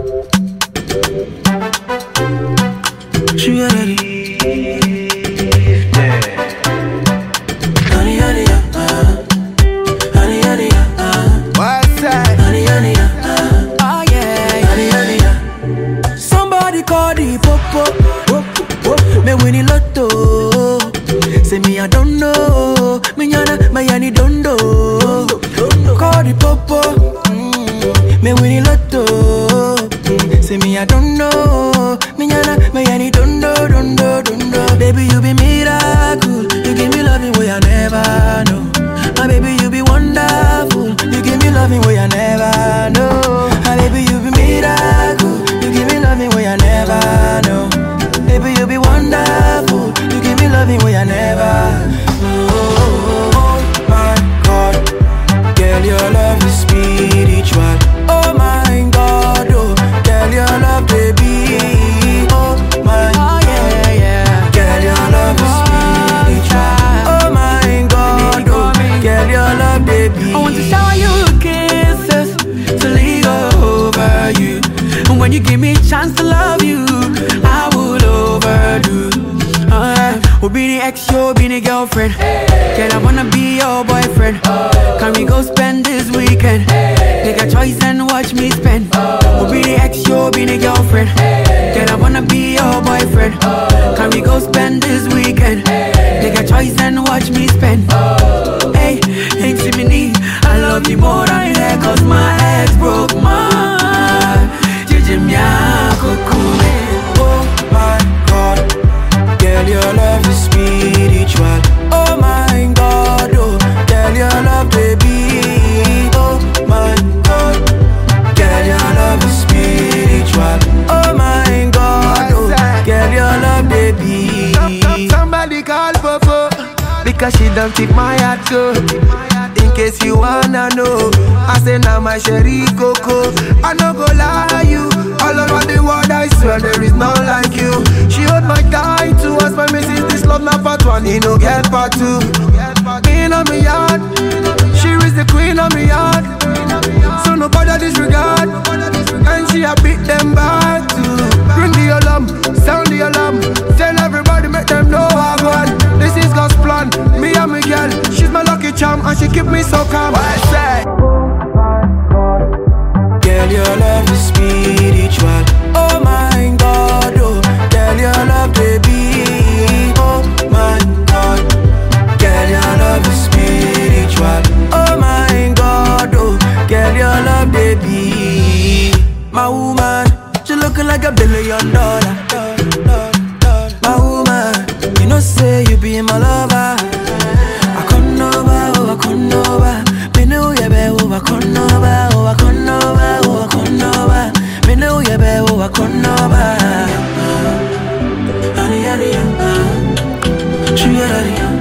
Sugar daddy. Honey, honey, honey, honey, What's that? honey, honey, oh yeah, honey, honey. Somebody call the popo, me win the lotto. Say me I don't know, me yana, my yani don't know. Call the popo, me win the lotto. Say me I don't know, me yana, my yani don't know, don't know, don't know. Baby you be miracle, you give me loving way I never know. My baby you be wonderful, you give me loving way I never know. My baby you be miracle, you give me loving way I never know. Baby you be wonderful, you give me loving way I never know. Oh my God, girl your love is spiritual. Oh my God, oh girl your love baby. Oh my, oh yeah yeah, girl your love is spiritual. Oh my God, oh girl your love baby. I want to shower you with kisses to lead over you, and when you give me a chance to love you, I would overdo. We'll be the ex, you'll be the girlfriend. Girl, I wanna be your boyfriend. Can we go spend this weekend? Take a choice and watch me spend. We'll be the ex, you'll be the girlfriend. Girl, I wanna be your boyfriend. Can we go spend this weekend? Take a choice and watch me spend. Hey, ain't see me need. I love you more than that, cause my ex broke my heart. Oh my God, girl, your love is spiritual. Oh my God, oh, girl, your love, baby. Oh my God, girl, your love is spiritual. Oh my God, oh, girl, your love, baby. Somebody call Popo, because she don't take my heart so. In case you wanna know, I say now my Sherry Coco. I no go lie you, all over the world I swear there is no like you. She hold my tight to us, my missus, this love not part one, he no get part two. In on me yard, she is the queen of me yard. So no bother disregard, and she a beat them back too. Bring the alarm, sound the alarm, tell everybody make them know I won. This is God's plan, me and my girl, she's my lucky charm and she keep me so calm. What's that? Girl, your love is spiritual. Oh my God, oh, girl, your love, baby. Oh my God, girl, your love is spiritual. Oh my God, oh, girl, your love, baby. My woman, she looking like $1 billion. My woman, you know say you be my lover. I come over, oh I come over. Me know you be, oh I come over, oh I come over, oh I come over. Me know you be, oh I come over. Honey, honey, sugar daddy.